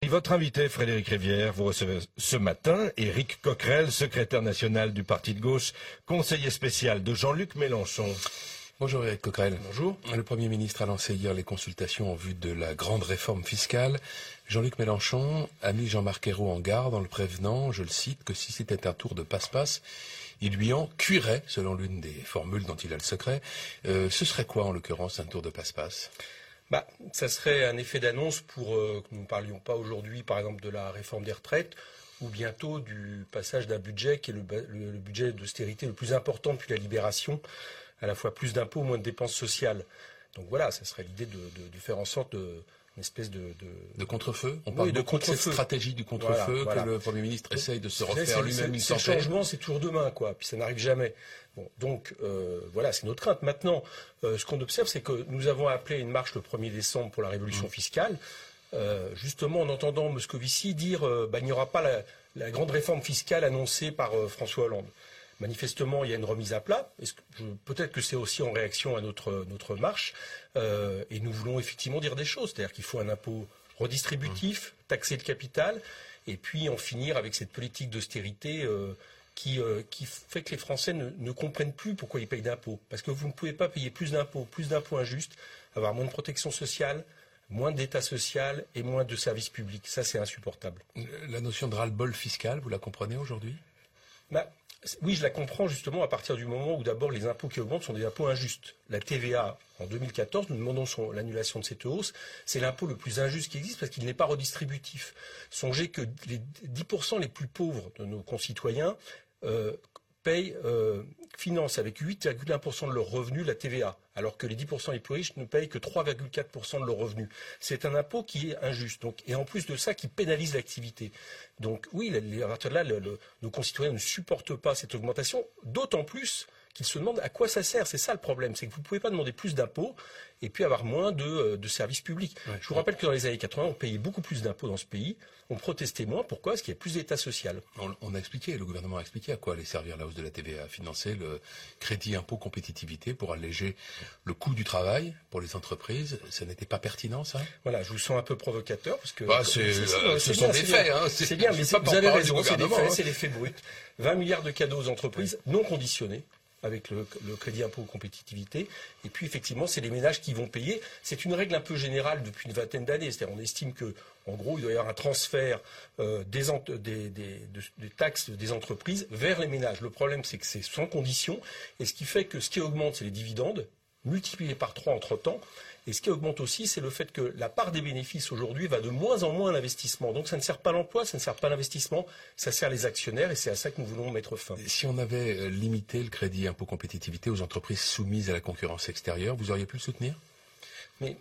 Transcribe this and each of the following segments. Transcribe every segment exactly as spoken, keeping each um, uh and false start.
Et votre invité, Frédéric Rivière, vous recevez ce matin Éric Coquerel, secrétaire national du Parti de gauche, conseiller spécial de Jean-Luc Mélenchon. Bonjour Éric Coquerel. Bonjour. Le Premier ministre a lancé hier les consultations en vue de la grande réforme fiscale. Jean-Luc Mélenchon a mis Jean-Marc Ayrault en garde en le prévenant, je le cite, que si c'était un tour de passe-passe, il lui en cuirait, selon l'une des formules dont il a le secret. Euh, ce serait quoi en l'occurrence un tour de passe-passe ? Bah, ça serait un effet d'annonce pour euh, que nous ne parlions pas aujourd'hui, par exemple, de la réforme des retraites ou bientôt du passage d'un budget qui est le, le, le budget d'austérité le plus important depuis la libération, à la fois plus d'impôts, moins de dépenses sociales. Donc voilà, ça serait l'idée de, de, de faire en sorte de... une espèce de... De, de contre-feu. On parle oui, de beaucoup contre-feu. de cette stratégie du contre-feu voilà, voilà. que le Premier ministre donc, essaye de se refaire c'est, lui-même une c'est, tempête. Le changement, c'est toujours demain, quoi. Puis ça n'arrive jamais. Bon, donc euh, voilà, c'est notre crainte. Maintenant, euh, ce qu'on observe, c'est que nous avons appelé une marche le premier décembre pour la révolution mmh. fiscale. Euh, justement, en entendant Moscovici dire euh, bah, il n'y aura pas la, la grande réforme fiscale annoncée par euh, François Hollande. Manifestement, il y a une remise à plat. Est-ce que, je, peut-être que c'est aussi en réaction à notre, notre marche. Euh, et nous voulons effectivement dire des choses. C'est-à-dire qu'il faut un impôt redistributif, taxer le capital, et puis en finir avec cette politique d'austérité euh, qui, euh, qui fait que les Français ne, ne comprennent plus pourquoi ils payent d'impôts. Parce que vous ne pouvez pas payer plus d'impôts, plus d'impôts injustes, avoir moins de protection sociale, moins d'État social et moins de services publics. Ça, c'est insupportable. La notion de ras-le-bol fiscal, vous la comprenez aujourd'hui ? bah, Oui, je la comprends justement à partir du moment où d'abord les impôts qui augmentent sont des impôts injustes. La T V A, en deux mille quatorze, nous demandons son, l'annulation de cette hausse. C'est l'impôt le plus injuste qui existe parce qu'il n'est pas redistributif. Songez que les dix pour cent les plus pauvres de nos concitoyens euh, payent, euh, financent avec huit virgule un pour cent de leurs revenus la T V A, alors que les dix pour cent les plus riches ne payent que trois virgule quatre pour cent de leurs revenus. C'est un impôt qui est injuste, donc, et en plus de ça, qui pénalise l'activité. Donc oui, à partir de là, le, le, nos concitoyens ne supportent pas cette augmentation, d'autant plus qu'ils se demandent à quoi ça sert. C'est ça le problème, c'est que vous ne pouvez pas demander plus d'impôts et puis avoir moins de, de services publics. Ouais, je vous rappelle que dans les années quatre-vingts, on payait beaucoup plus d'impôts dans ce pays, on protestait moins. Pourquoi ? Parce qu'il y a plus d'État social. On, on a expliqué, le gouvernement a expliqué à quoi allait servir la hausse de la T V A, financer le crédit impôt compétitivité pour alléger le coût du travail pour les entreprises. Ça n'était pas pertinent, ça ? Voilà, je vous sens un peu provocateur parce que bah, c'est, c'est, c'est, ce sont bien, des faits. Hein, c'est, c'est bien, mais c'est, vous avez raison, c'est des faits, c'est des faits bruts. vingt milliards de cadeaux aux entreprises ouais. non conditionnés, avec le, le crédit impôt compétitivité. Et puis, effectivement, c'est les ménages qui vont payer. C'est une règle un peu générale depuis une vingtaine d'années. C'est-à-dire, on estime que, en gros, il doit y avoir un transfert euh, des, des, des, des taxes des entreprises vers les ménages. Le problème, c'est que c'est sans condition. Et ce qui fait que ce qui augmente, c'est les dividendes, multipliés par trois entre-temps. Et ce qui augmente aussi, c'est le fait que la part des bénéfices aujourd'hui va de moins en moins à l'investissement. Donc ça ne sert pas l'emploi, ça ne sert pas l'investissement, ça sert les actionnaires et c'est à ça que nous voulons mettre fin. Si on avait limité le crédit impôt compétitivité aux entreprises soumises à la concurrence extérieure, vous auriez pu le soutenir ? Mais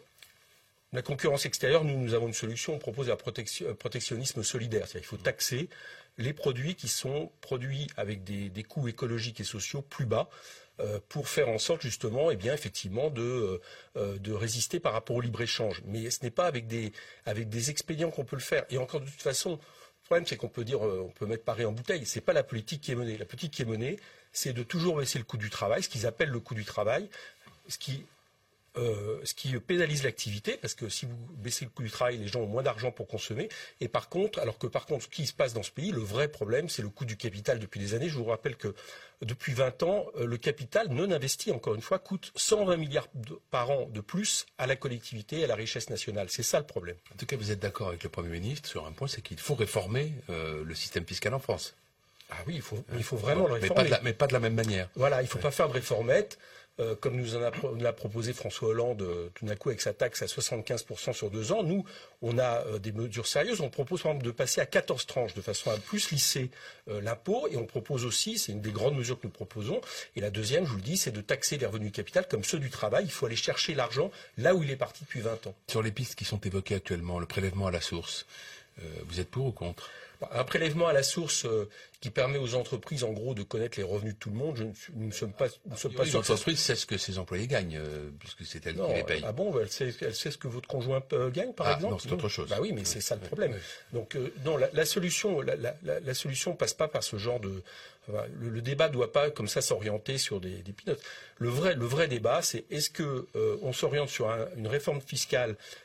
la concurrence extérieure, nous, nous avons une solution, on propose un protection, protectionnisme solidaire. C'est-à-dire qu'il faut taxer les produits qui sont produits avec des, des coûts écologiques et sociaux plus bas, Euh, pour faire en sorte justement, eh bien, effectivement, de, euh, de résister par rapport au libre-échange. Mais ce n'est pas avec des, avec des expédients qu'on peut le faire. Et encore de toute façon, le problème, c'est qu'on peut dire, euh, on peut mettre Paris en bouteille. C'est pas la politique qui est menée. La politique qui est menée, c'est de toujours baisser le coût du travail, ce qu'ils appellent le coût du travail, ce qui Euh, ce qui pénalise l'activité, parce que si vous baissez le coût du travail, les gens ont moins d'argent pour consommer. Et par contre, alors que par contre, ce qui se passe dans ce pays, le vrai problème, c'est le coût du capital depuis des années. Je vous rappelle que depuis vingt ans, le capital non investi, encore une fois, coûte cent vingt milliards de, par an de plus à la collectivité et à la richesse nationale. C'est ça le problème. En tout cas, vous êtes d'accord avec le Premier ministre sur un point, c'est qu'il faut réformer euh, le système fiscal en France. Ah oui, il faut, il faut vraiment bon, le réformer. Mais pas, de la, mais pas de la même manière. Voilà, il ne faut ouais. pas faire de réformette. Euh, comme nous en a, nous l'a proposé François Hollande, euh, tout d'un coup avec sa taxe à soixante-quinze pour cent sur deux ans, nous, on a euh, des mesures sérieuses. On propose par exemple de passer à quatorze tranches de façon à plus lisser euh, l'impôt. Et on propose aussi, c'est une des grandes mesures que nous proposons, et la deuxième, je vous le dis, c'est de taxer les revenus du capital comme ceux du travail. Il faut aller chercher l'argent là où il est parti depuis vingt ans. Sur les pistes qui sont évoquées actuellement, le prélèvement à la source, euh, vous êtes pour ou contre ? Un prélèvement à la source euh, qui permet aux entreprises, en gros, de connaître les revenus de tout le monde, je ne, nous ne sommes pas, nous sommes pas sûrs. L'entreprise sait ce que ses employés gagnent, euh, puisque c'est elle non, qui les paye. Ah bon, elle sait, elle sait ce que votre conjoint euh, gagne, par ah, exemple. Non, c'est autre chose. Bah oui, mais oui. c'est ça le problème. Oui. Donc, euh, non, la, la solution, la, la, la solution passe pas par ce genre de. Enfin, le, le débat ne doit pas, comme ça, s'orienter sur des, des pilotes. Le vrai, le vrai débat, c'est est-ce que euh, on s'oriente sur un, une réforme fiscale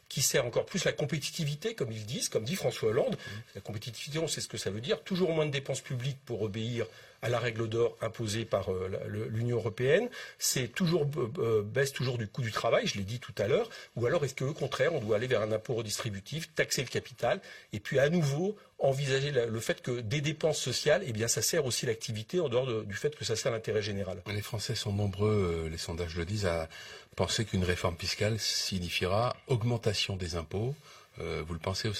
qui sert encore plus la compétitivité, comme ils disent, comme dit François Hollande. Mmh. La compétitivité, on sait ce que ça veut dire. Toujours moins de dépenses publiques pour obéir à la règle d'or imposée par euh, l'Union européenne. C'est toujours euh, baisse toujours du coût du travail, je l'ai dit tout à l'heure. Ou alors est-ce qu'au contraire, on doit aller vers un impôt redistributif, taxer le capital, et puis à nouveau envisager la, le fait que des dépenses sociales, eh bien, ça sert aussi l'activité en dehors de, du fait que ça sert l'intérêt général. Les Français sont nombreux, euh, les sondages le disent, à penser qu'une réforme fiscale signifiera augmentation des impôts. Euh, vous le pensez aussi ?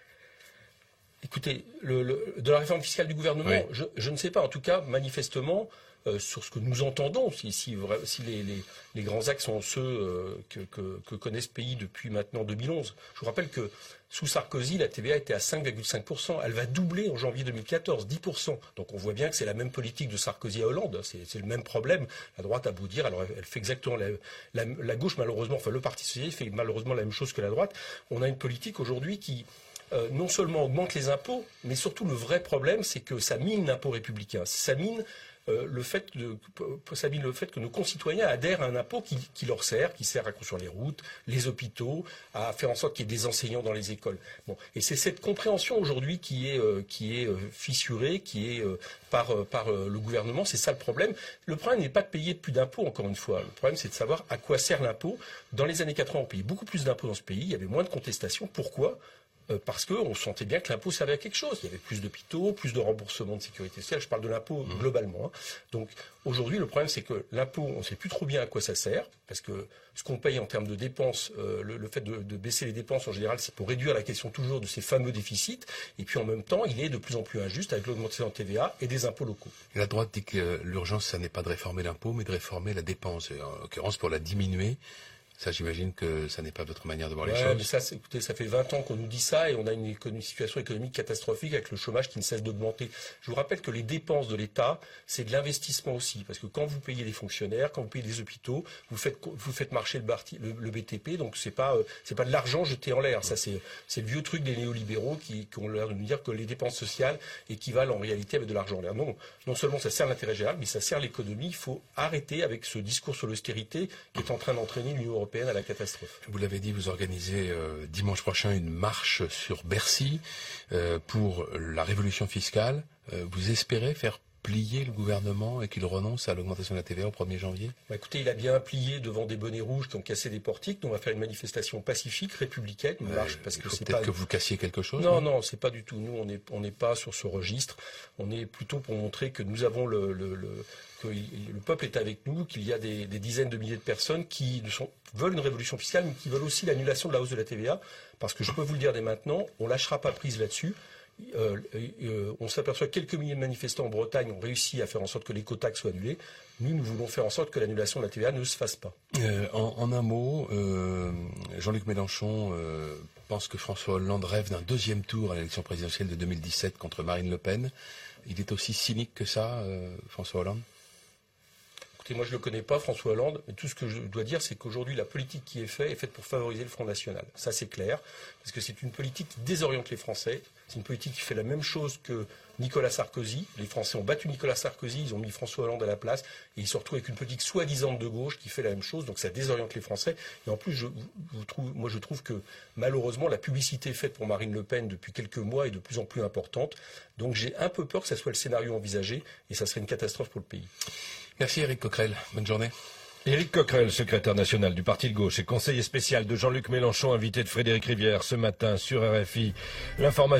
Écoutez, le, le, de la réforme fiscale du gouvernement, oui. je, je ne sais pas. En tout cas, manifestement, euh, sur ce que nous entendons, si, si, si les, les, les grands axes sont ceux euh, que, que, que connaît ce pays depuis maintenant deux mille onze. Je vous rappelle que sous Sarkozy, la T V A était à cinq virgule cinq pour cent. Elle va doubler en janvier deux mille quatorze, dix pour cent. Donc on voit bien que c'est la même politique de Sarkozy à Hollande. C'est le même problème. La droite a beau dire, alors elle fait exactement la, la, la gauche, malheureusement, enfin le Parti socialiste fait malheureusement la même chose que la droite. On a une politique aujourd'hui qui... Euh, non seulement augmente les impôts, mais surtout le vrai problème, c'est que ça mine l'impôt républicain. Ça mine, euh, le fait de, ça mine le fait que nos concitoyens adhèrent à un impôt qui, qui leur sert, qui sert à construire les routes, les hôpitaux, à faire en sorte qu'il y ait des enseignants dans les écoles. Bon. Et c'est cette compréhension aujourd'hui qui est, euh, qui est euh, fissurée, qui est euh, par, euh, par euh, le gouvernement. C'est ça le problème. Le problème n'est pas de payer plus d'impôts, encore une fois. Le problème, c'est de savoir à quoi sert l'impôt. Dans les années quatre-vingts, on payait beaucoup plus d'impôts dans ce pays. Il y avait moins de contestations. Pourquoi ? Parce qu'on sentait bien que l'impôt servait à quelque chose. Il y avait plus d'hôpitaux, plus de remboursements de sécurité sociale. Je parle de l'impôt mmh. globalement. Hein. Donc aujourd'hui, le problème, c'est que l'impôt, on ne sait plus trop bien à quoi ça sert. Parce que ce qu'on paye en termes de dépenses, euh, le, le fait de, de baisser les dépenses en général, c'est pour réduire la question toujours de ces fameux déficits. Et puis en même temps, il est de plus en plus injuste avec l'augmentation de T V A et des impôts locaux. La droite dit que l'urgence, ça n'est pas de réformer l'impôt, mais de réformer la dépense. En l'occurrence, pour la diminuer. Ça, j'imagine que ça n'est pas votre manière de voir ouais, les choses. Mais ça, écoutez, ça fait vingt ans qu'on nous dit ça et on a une, une situation économique catastrophique avec le chômage qui ne cesse d'augmenter. Je vous rappelle que les dépenses de l'État, c'est de l'investissement aussi. Parce que quand vous payez les fonctionnaires, quand vous payez les hôpitaux, vous faites, vous faites marcher le, bar, le, le B T P. Donc, c'est pas, euh, c'est pas de l'argent jeté en l'air. Ça, c'est, c'est le vieux truc des néolibéraux qui, qui ont l'air de nous dire que les dépenses sociales équivalent en réalité avec de l'argent en l'air. Non, non seulement ça sert l'intérêt général, mais ça sert l'économie. Il faut arrêter avec ce discours sur l'austérité qui est en train d'entraîner l'Union européenne à la catastrophe. Vous l'avez dit, vous organisez euh, dimanche prochain une marche sur Bercy euh, pour la révolution fiscale. Euh, vous espérez faire plier le gouvernement et qu'il renonce à l'augmentation de la T V A au premier janvier ? Bah écoutez, il a bien plié devant des bonnets rouges qui ont cassé des portiques. Nous, on va faire une manifestation pacifique, républicaine, une marche, parce il que faut c'est peut-être pas... que vous cassiez quelque chose. Non, non, c'est pas du tout. Nous, on n'est on n'est pas sur ce registre. On est plutôt pour montrer que nous avons le... le, le que le peuple est avec nous, qu'il y a des, des dizaines de milliers de personnes qui sont, veulent une révolution fiscale, mais qui veulent aussi l'annulation de la hausse de la T V A, parce que je peux vous le dire dès maintenant, on lâchera pas prise là-dessus. Euh, euh, on s'aperçoit que quelques milliers de manifestants en Bretagne ont réussi à faire en sorte que l'écotaxe soit annulée. Nous, nous voulons faire en sorte que l'annulation de la T V A ne se fasse pas. Euh, en, en un mot, euh, Jean-Luc Mélenchon euh, pense que François Hollande rêve d'un deuxième tour à l'élection présidentielle de deux mille dix-sept contre Marine Le Pen. Il est aussi cynique que ça, euh, François Hollande ? Écoutez, moi je ne le connais pas, François Hollande, mais tout ce que je dois dire, c'est qu'aujourd'hui, la politique qui est faite est faite pour favoriser le Front National. Ça, c'est clair, parce que c'est une politique qui désoriente les Français. C'est une politique qui fait la même chose que Nicolas Sarkozy. Les Français ont battu Nicolas Sarkozy, ils ont mis François Hollande à la place, et ils se retrouvent avec une politique soi-disant de gauche qui fait la même chose, donc ça désoriente les Français. Et en plus, je, je trouve, moi je trouve que malheureusement, la publicité faite pour Marine Le Pen depuis quelques mois est de plus en plus importante. Donc j'ai un peu peur que ça soit le scénario envisagé, et ça serait une catastrophe pour le pays. Merci Éric Coquerel, bonne journée. Éric Coquerel, secrétaire national du Parti de gauche et conseiller spécial de Jean-Luc Mélenchon, invité de Frédéric Rivière ce matin sur R F I. L'information